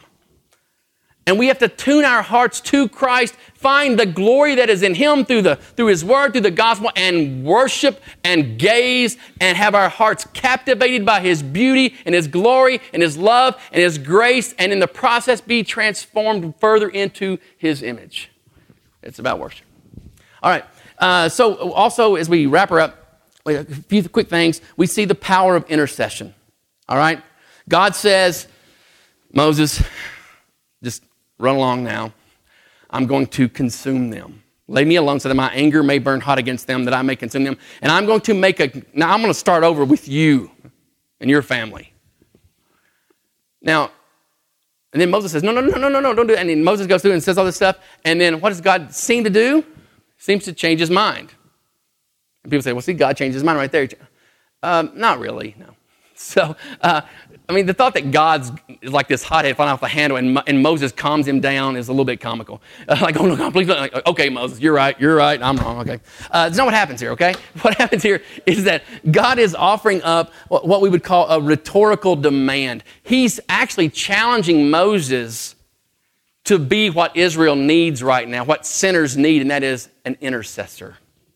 And we have to tune our hearts to Christ, find the glory that is in Him through the through His Word, through the gospel, and worship and gaze and have our hearts captivated by His beauty and His glory and His love and His grace, and in the process be transformed further into His image. It's about worship. All right. Uh, so also, as we wrap her up, a few quick things. We see the power of intercession. All right? God says, Moses, just run along now. I'm going to consume them. Leave me alone so that my anger may burn hot against them, that I may consume them. And I'm going to make a, now I'm going to start over with you and your family. Now, and then Moses says, no, no, no, no, no, no, don't do that. And then Moses goes through and says all this stuff. And then what does God seem to do? Seems to change His mind. And people say, well, see, God changed His mind right there. Um, not really, no. So, uh, I mean, the thought that God's like this hothead falling off the handle and, and Moses calms him down is a little bit comical. Uh, like, oh, no, please, like, okay, Moses, you're right, you're right, I'm wrong, okay. Uh, that's not what happens here, okay? What happens here is that God is offering up what we would call a rhetorical demand. He's actually challenging Moses to be what Israel needs right now, what sinners need, and that is an intercessor.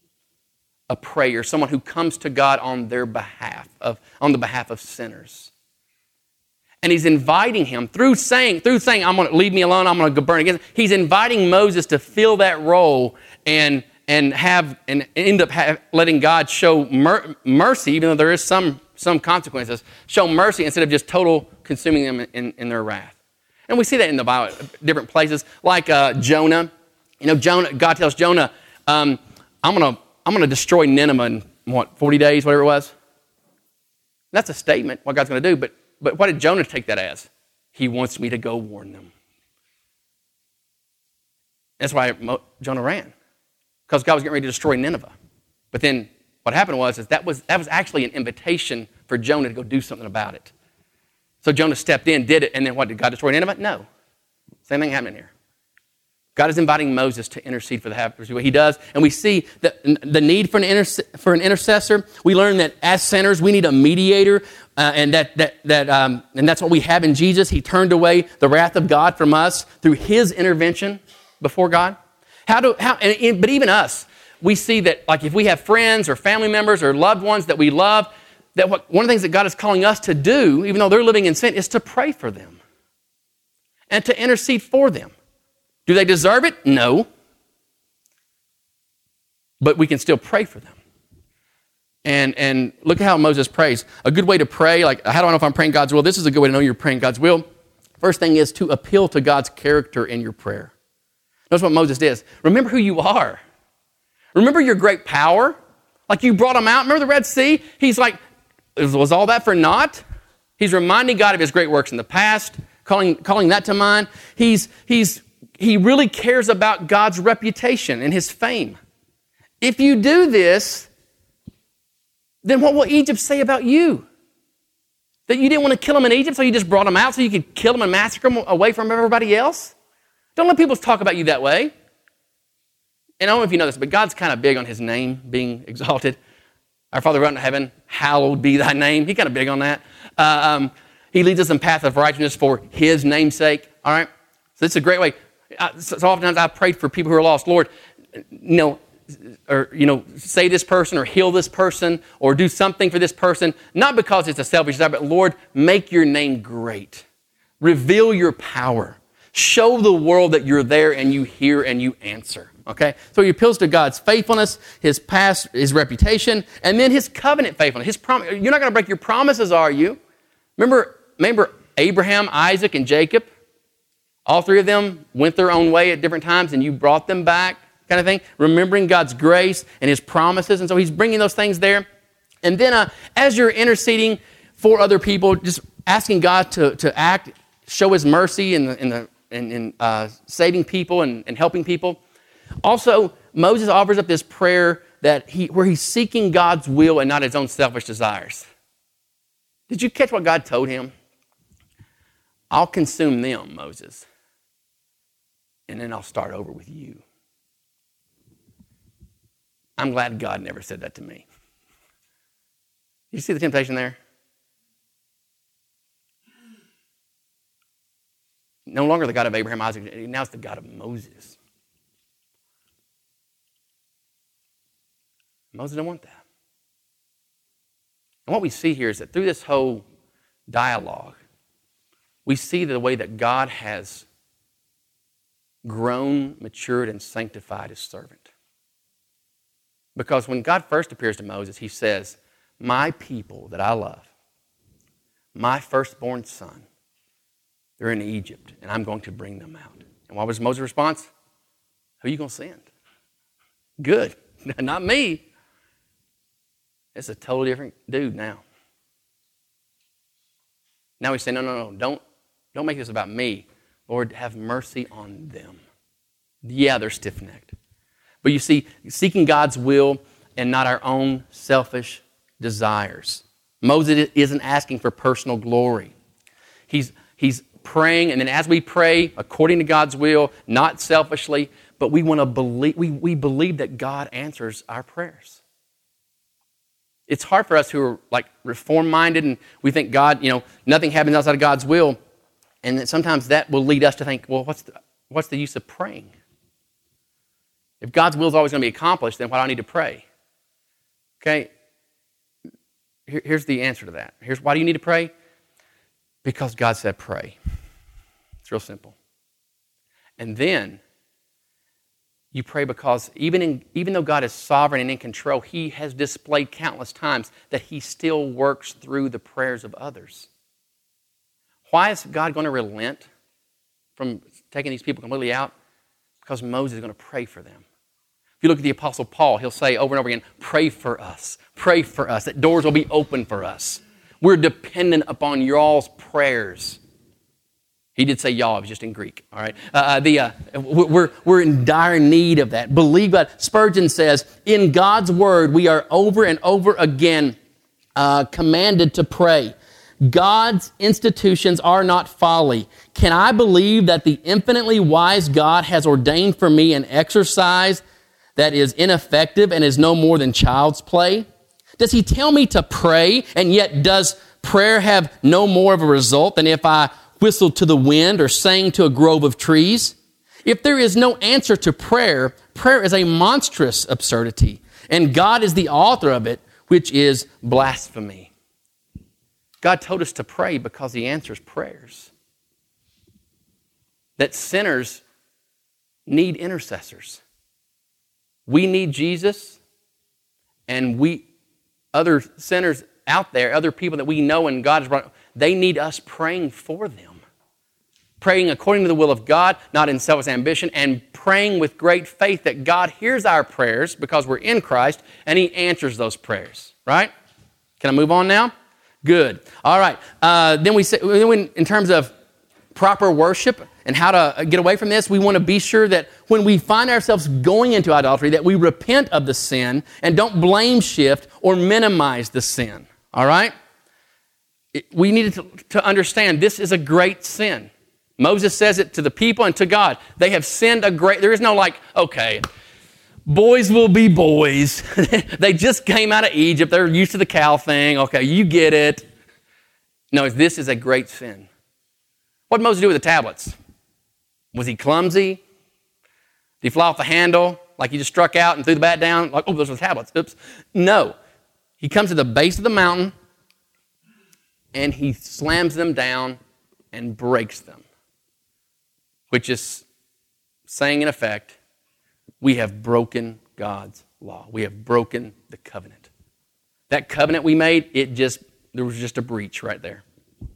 A prayer, someone who comes to God on their behalf, of, on the behalf of sinners. And He's inviting him through saying, through saying, I'm going to leave me alone, I'm going to go burn against. He's inviting Moses to fill that role and and have and end up have, letting God show mer- mercy, even though there is some some consequences. Show mercy instead of just total consuming them in, in their wrath. And we see that in the Bible, different places, like uh, Jonah. You know, Jonah. God tells Jonah, um, "I'm going to." I'm going to destroy Nineveh in, what, forty days, whatever it was? That's a statement, what God's going to do. But, but what did Jonah take that as? He wants me to go warn them. That's why Mo- Jonah ran. Because God was getting ready to destroy Nineveh. But then what happened was, is that was that was actually an invitation for Jonah to go do something about it. So Jonah stepped in, did it, and then what, did God destroy Nineveh? No. Same thing happening here. God is inviting Moses to intercede for the half-brothers. What He does, and we see the, the need for an, interse- for an intercessor. We learn that as sinners, we need a mediator, uh, and that that that um, and that's what we have in Jesus. He turned away the wrath of God from us through His intervention before God. How do how? And, but even us, we see that, like, if we have friends or family members or loved ones that we love, that what, one of the things that God is calling us to do, even though they're living in sin, is to pray for them and to intercede for them. Do they deserve it? No. But we can still pray for them. And and look at how Moses prays. A good way to pray, like, how do I know if I'm praying God's will? This is a good way to know you're praying God's will. First thing is to appeal to God's character in your prayer. Notice what Moses did. Remember who you are. Remember your great power. Like, you brought them out. Remember the Red Sea? He's like, was all that for naught? He's reminding God of his great works in the past, calling, calling that to mind. He's, he's, he really cares about God's reputation and his fame. If you do this, then what will Egypt say about you? That you didn't want to kill them in Egypt, so you just brought them out so you could kill them and massacre them away from everybody else? Don't let people talk about you that way. And I don't know if you know this, but God's kind of big on his name being exalted. Our Father who art in heaven, hallowed be thy name. He's kind of big on that. Uh, um, he leads us in path of righteousness for his name's sake. All right? So this is a great way. I, so, so oftentimes I've prayed for people who are lost. Lord, you know, or, you know, save this person or heal this person or do something for this person, not because it's a selfish desire, but Lord, make your name great. Reveal your power. Show the world that you're there and you hear and you answer. Okay? So he appeals to God's faithfulness, his past, his reputation, and then his covenant faithfulness. His prom- You're not going to break your promises, are you? Remember, remember Abraham, Isaac, and Jacob? All three of them went their own way at different times and you brought them back. Kind of thing, remembering God's grace and his promises. And so he's bringing those things there. And then uh, as you're interceding for other people, just asking God to, to act, show his mercy in, the, in, the, in, in uh, saving people and, and helping people. Also, Moses offers up this prayer that he, where he's seeking God's will and not his own selfish desires. Did you catch what God told him? I'll consume them, Moses, and then I'll start over with you. I'm glad God never said that to me. You see the temptation there? No longer the God of Abraham, Isaac, now it's the God of Moses. Moses didn't want that. And what we see here is that through this whole dialogue, we see the way that God has grown, matured, and sanctified his servant. Because when God first appears to Moses, he says, my people that I love, my firstborn son, they're in Egypt, and I'm going to bring them out. And what was Moses' response? Who are you going to send? Good. Not me. It's a totally different dude now. Now he's saying, no, no, no, don't, don't make this about me. Lord, have mercy on them. Yeah, they're stiff-necked. But you see, seeking God's will and not our own selfish desires. Moses isn't asking for personal glory. He's, he's praying, and then as we pray, according to God's will, not selfishly, but we want to believe, we, we believe that God answers our prayers. It's hard for us who are like reform-minded and we think God, you know, nothing happens outside of God's will. And that sometimes that will lead us to think, well, what's the, what's the use of praying? If God's will is always going to be accomplished, then why do I need to pray? Okay, Here, here's the answer to that. Here's why do you need to pray? Because God said pray. It's real simple. And then you pray because even, in, even though God is sovereign and in control, he has displayed countless times that he still works through the prayers of others. Why is God going to relent from taking these people completely out? Because Moses is going to pray for them. If you look at the Apostle Paul, he'll say over and over again, pray for us, pray for us, that doors will be open for us. We're dependent upon y'all's prayers. He did say y'all, it was just in Greek, all right? Uh, the, uh, we're, we're in dire need of that. Believe God. Spurgeon says, in God's word, we are over and over again uh, commanded to pray. God's institutions are not folly. Can I believe that the infinitely wise God has ordained for me an exercise that is ineffective and is no more than child's play? Does he tell me to pray, and yet does prayer have no more of a result than if I whistled to the wind or sang to a grove of trees? If there is no answer to prayer, prayer is a monstrous absurdity, and God is the author of it, which is blasphemy. God told us to pray because he answers prayers. That sinners need intercessors. We need Jesus, and we, other sinners out there, other people that we know and God has brought, they need us praying for them. Praying according to the will of God, not in selfish ambition, and praying with great faith that God hears our prayers because we're in Christ and he answers those prayers. Right? Can I move on now? Good. All right. Uh, then we say, then we, in terms of proper worship and how to get away from this, we want to be sure that when we find ourselves going into idolatry, that we repent of the sin and don't blame shift or minimize the sin. All right? It, we need to, to understand this is a great sin. Moses says it to the people and to God. They have sinned a great... There is no like, okay, boys will be boys. They just came out of Egypt. They're used to the cow thing. Okay, you get it. No, this is a great sin. What did Moses do with the tablets? Was he clumsy? Did he fly off the handle like he just struck out and threw the bat down? Like, oh, those are the tablets. Oops. No. He comes to the base of the mountain and he slams them down and breaks them, which is saying in effect, we have broken God's law. We have broken the covenant. That covenant we made, it just, there was just a breach right there.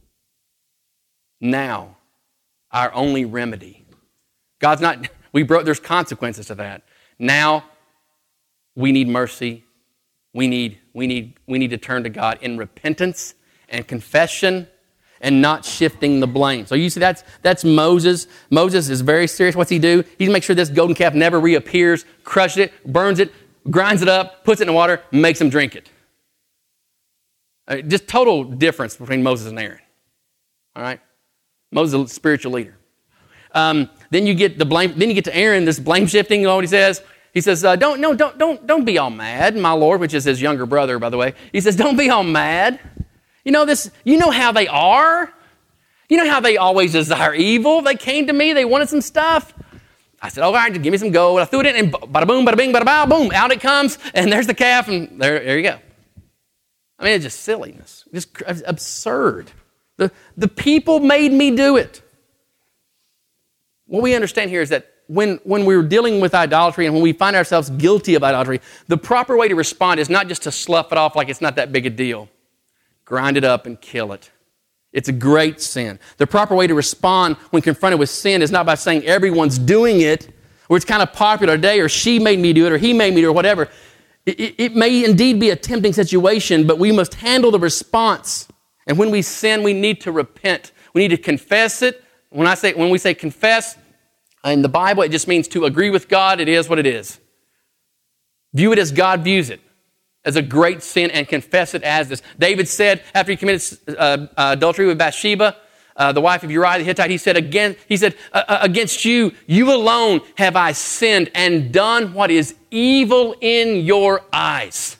Now, our only remedy. God's not, we broke, there's consequences to that. Now, we need mercy. We need, we need, we need to turn to God in repentance and confession and not shifting the blame. So you see, that's that's Moses. Moses is very serious. What's he do? He makes sure this golden calf never reappears, crushes it, burns it, grinds it up, puts it in the water, makes him drink it. Uh, just total difference between Moses and Aaron. All right? Moses is a spiritual leader. Um, then you get the blame. Then you get to Aaron. This blame shifting. You know what he says? He says, uh, "Don't, no, don't, don't, don't be all mad, my Lord," which is his younger brother, by the way. He says, "Don't be all mad. You know this. You know how they are. You know how they always desire evil. They came to me. They wanted some stuff. I said, all right, give me some gold. I threw it in, and bada boom, bada bing, bada bow, boom. Out it comes, and there's the calf, and there, there you go. I mean, it's just silliness, just absurd. The, the people made me do it." What we understand here is that when, when we're dealing with idolatry and when we find ourselves guilty of idolatry, the proper way to respond is not just to slough it off like it's not that big a deal. Grind it up and kill it. It's a great sin. The proper way to respond when confronted with sin is not by saying everyone's doing it, or it's kind of popular today, or she made me do it, or he made me do it, or whatever. It, it, it may indeed be a tempting situation, but we must handle the response. And when we sin, we need to repent. We need to confess it. When I say, when we say confess, in the Bible, it just means to agree with God. It is what it is. View it as God views it, as a great sin, and confess it as this. David said, after he committed uh, adultery with Bathsheba, uh, the wife of Uriah the Hittite, he said, again, he said, against you, you alone have I sinned and done what is evil in your eyes.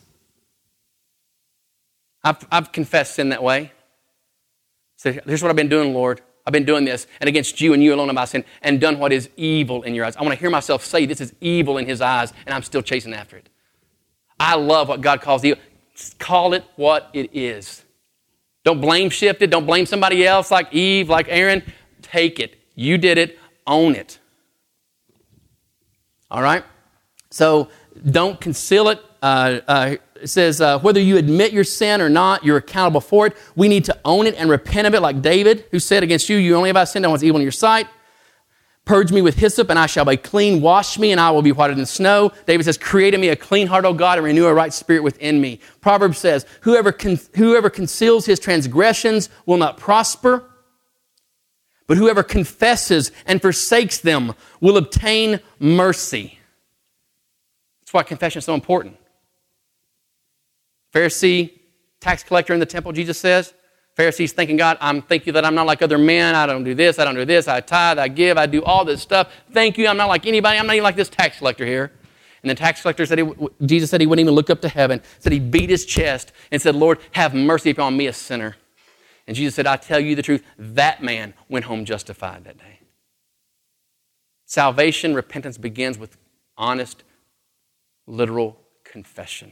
I've, I've confessed sin that way. So here's what I've been doing, Lord. I've been doing this, and against you and you alone have I sinned and done what is evil in your eyes. I want to hear myself say this is evil in his eyes, and I'm still chasing after it. I love what God calls evil. Just call it what it is. Don't blame shift it. Don't blame somebody else like Eve, like Aaron. Take it. You did it. Own it. All right? So don't conceal it. Uh, uh, it says, uh, whether you admit your sin or not, you're accountable for it. We need to own it and repent of it, like David, who said, against you, you only have I sinned and what's evil in your sight. Purge me with hyssop, and I shall be clean. Wash me, and I will be whiter than snow. David says, create in me a clean heart, O God, and renew a right spirit within me. Proverbs says, whoever, con- whoever conceals his transgressions will not prosper, but whoever confesses and forsakes them will obtain mercy. That's why confession is so important. Pharisee, tax collector in the temple, Jesus says. Pharisees thinking, God, I'm thank you that I'm not like other men. I don't do this, I don't do this. I tithe, I give, I do all this stuff. Thank you, I'm not like anybody. I'm not even like this tax collector here. And the tax collector said, he, Jesus said he wouldn't even look up to heaven. Said he beat his chest and said, Lord, have mercy upon me, a sinner. And Jesus said, I tell you the truth, that man went home justified that day. Salvation, repentance begins with honest, literal confession.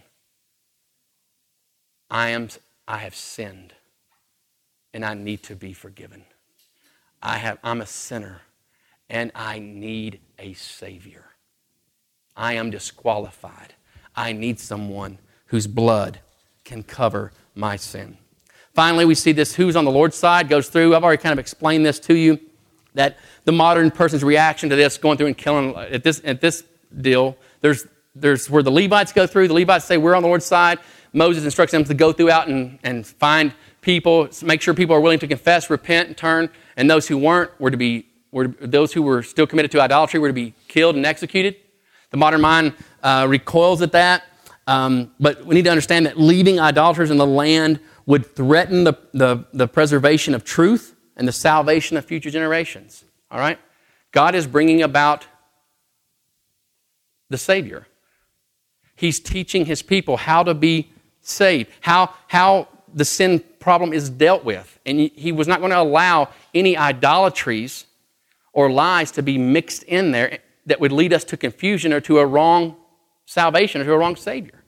I am, I have sinned, and I need to be forgiven. I have, I'm a sinner, and I need a Savior. I am disqualified. I need someone whose blood can cover my sin. Finally, we see this who's on the Lord's side goes through. I've already kind of explained this to you, that the modern person's reaction to this, going through and killing, at this, at this deal, there's, there's where the Levites go through. The Levites say, we're on the Lord's side. Moses instructs them to go throughout and, and find people, make sure people are willing to confess, repent, and turn, and those who weren't were to be, were, those who were still committed to idolatry were to be killed and executed. The modern mind uh, recoils at that, um, but we need to understand that leaving idolaters in the land would threaten the, the, the preservation of truth and the salvation of future generations. All right? God is bringing about the Savior. He's teaching His people how to be saved, how, how the sin problem is dealt with. And He was not going to allow any idolatries or lies to be mixed in there that would lead us to confusion or to a wrong salvation or to a wrong Savior.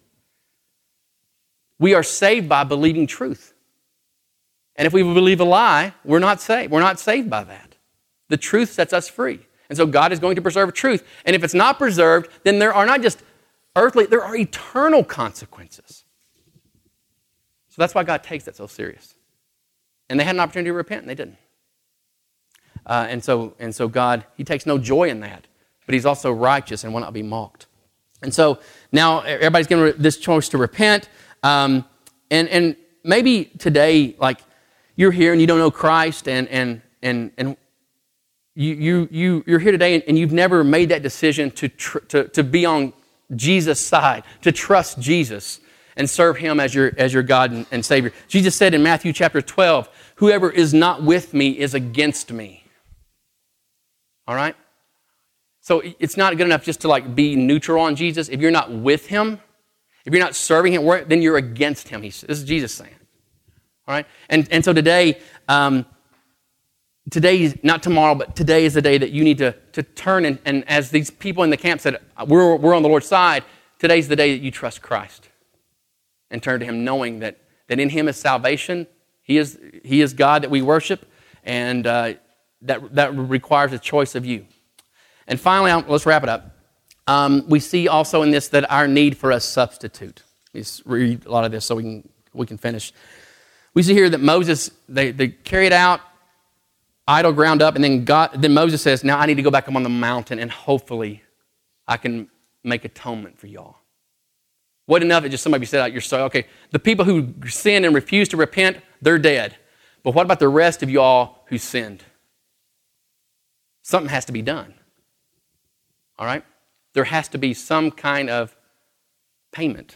We are saved by believing truth. And if we believe a lie, we're not saved. We're not saved by that. The truth sets us free. And so God is going to preserve truth. And if it's not preserved, then there are not just earthly, there are eternal consequences. So that's why God takes that so serious. And they had an opportunity to repent, and they didn't. Uh, and so, and so God, He takes no joy in that. But He's also righteous and will not be mocked. And so now everybody's given this choice to repent. Um, and, and maybe today, like, you're here and you don't know Christ, and and and and you you you you're here today and you've never made that decision to tr- to to be on Jesus' side, to trust Jesus and serve Him as your as your God and, and Savior. Jesus said in Matthew chapter twelve, "Whoever is not with me is against me." All right. So it's not good enough just to like be neutral on Jesus. If you're not with Him, if you're not serving Him, then you're against Him. He's, this is Jesus saying. All right? And, and so today, um, today, not tomorrow, but today is the day that you need to, to turn. And, and as these people in the camp said, we're, we're on the Lord's side, today's the day that you trust Christ and turn to Him, knowing that, that in Him is salvation. He is, he is God that we worship, and uh, that, that requires a choice of you. And finally, let's wrap it up. Um, we see also in this that our need for a substitute. Let's read a lot of this so we can we can finish. We see here that Moses, they, they carried out, idol ground up, and then God, then Moses says, now I need to go back up on the mountain and hopefully I can make atonement for y'all. What enough that just somebody said out your soul, okay, the people who sinned and refused to repent, they're dead. But what about the rest of y'all who sinned? Something has to be done. All right? There has to be some kind of payment.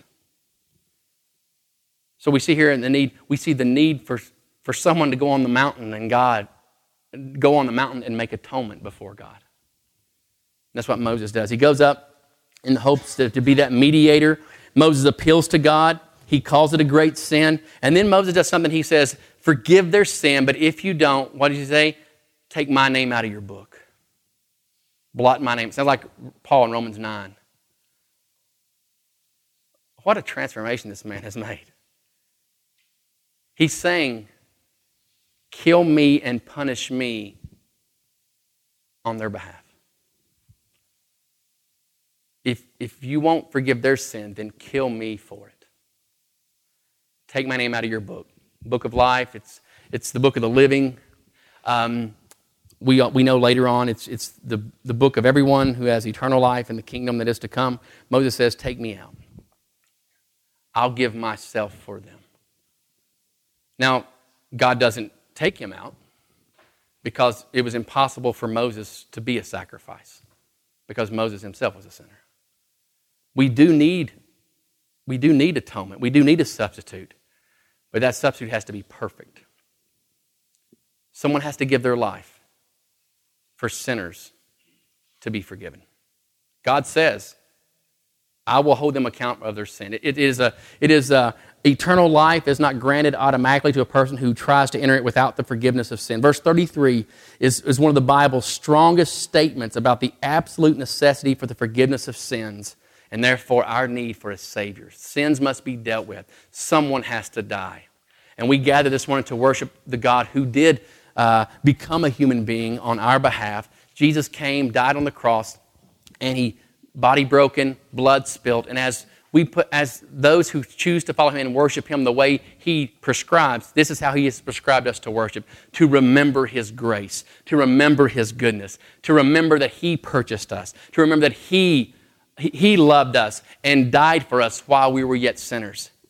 So we see here in the need, we see the need for, for someone to go on the mountain and God, go on the mountain and make atonement before God. That's what Moses does. He goes up in the hopes to, to be that mediator. Moses appeals to God. He calls it a great sin. And then Moses does something. He says, forgive their sin, but if you don't, what does he say? Take my name out of your book. Blot my name. It sounds like Paul in Romans nine. What a transformation this man has made. He's saying, kill me and punish me on their behalf. If, if you won't forgive their sin, then kill me for it. Take my name out of your book. Book of life, it's, it's the book of the living. Um, we, we know later on it's, it's the, the book of everyone who has eternal life in the kingdom that is to come. Moses says, take me out. I'll give myself for them. Now, God doesn't take him out because it was impossible for Moses to be a sacrifice because Moses himself was a sinner. We do need, we do need atonement. We do need a substitute, but that substitute has to be perfect. Someone has to give their life for sinners to be forgiven. God says, I will hold them accountable of their sin. It, it is a, it is a, eternal life is not granted automatically to a person who tries to enter it without the forgiveness of sin. Verse thirty-three is, is one of the Bible's strongest statements about the absolute necessity for the forgiveness of sins and therefore our need for a Savior. Sins must be dealt with. Someone has to die. And we gather this morning to worship the God who did uh, become a human being on our behalf. Jesus came, died on the cross, and He, body broken, blood spilt, and as We put, as those who choose to follow Him and worship Him the way He prescribes, this is how He has prescribed us to worship, to remember His grace, to remember His goodness, to remember that He purchased us, to remember that He, He loved us and died for us while we were yet sinners.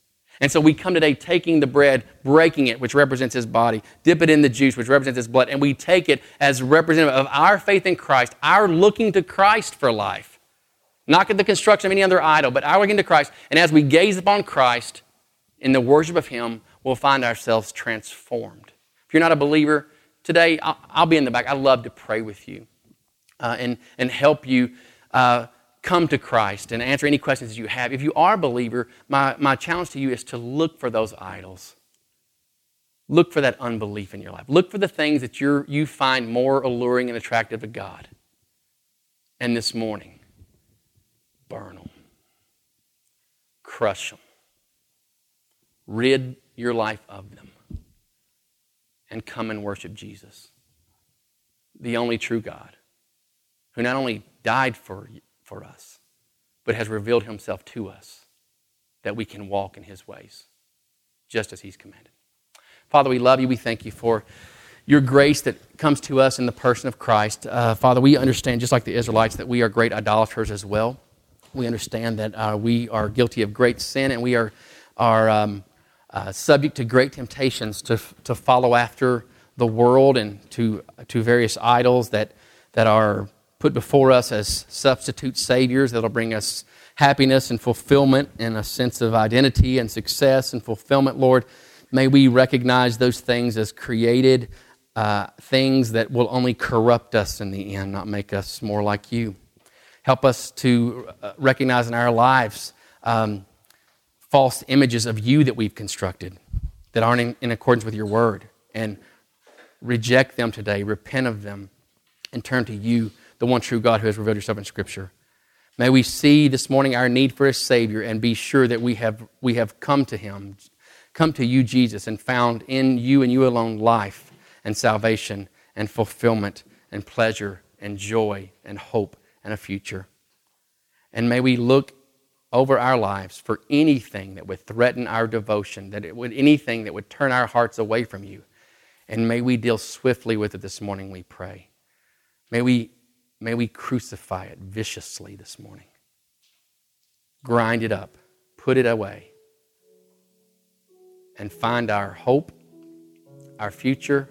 And so we come today taking the bread, breaking it, which represents his body, dip it in the juice, which represents his blood, and we take it as representative of our faith in Christ, our looking to Christ for life. Not at the construction of any other idol, but our looking to Christ. And as we gaze upon Christ in the worship of him, we'll find ourselves transformed. If you're not a believer, today I'll, I'll be in the back. I'd love to pray with you uh, and, and help you uh, come to Christ and answer any questions that you have. If you are a believer, my, my challenge to you is to look for those idols. Look for that unbelief in your life. Look for the things that you're, you find more alluring and attractive to God. And this morning, burn them. Crush them. Rid your life of them. And come and worship Jesus, the only true God, who not only died for you, for us, but has revealed himself to us that we can walk in his ways, just as he's commanded. Father, we love you. We thank you for your grace that comes to us in the person of Christ. Uh, Father, we understand, just like the Israelites, that we are great idolaters as well. We understand that uh, we are guilty of great sin, and we are, are um, uh, subject to great temptations to, to follow after the world and to, to various idols that, that are put before us as substitute saviors that'll bring us happiness and fulfillment and a sense of identity and success and fulfillment, Lord. May we recognize those things as created uh, things that will only corrupt us in the end, not make us more like you. Help us to recognize in our lives um, false images of you that we've constructed that aren't in, in accordance with your word, and reject them today, repent of them, and turn to you, the one true God who has revealed yourself in Scripture. May we see this morning our need for a Savior and be sure that we have we have come to him, come to you, Jesus, and found in you and you alone life and salvation and fulfillment and pleasure and joy and hope and a future. And may we look over our lives for anything that would threaten our devotion, that it would anything that would turn our hearts away from you. And may we deal swiftly with it this morning, we pray. May we May we crucify it viciously this morning. Grind it up, put it away, and find our hope, our future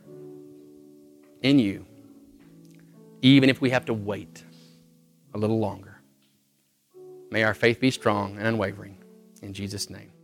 in you, even if we have to wait a little longer. May our faith be strong and unwavering. In Jesus' name.